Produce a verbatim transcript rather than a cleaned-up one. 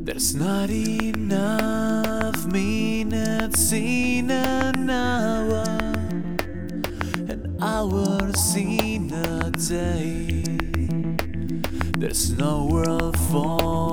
There's not enough minutes in an hour, and hours in a day. There's no world for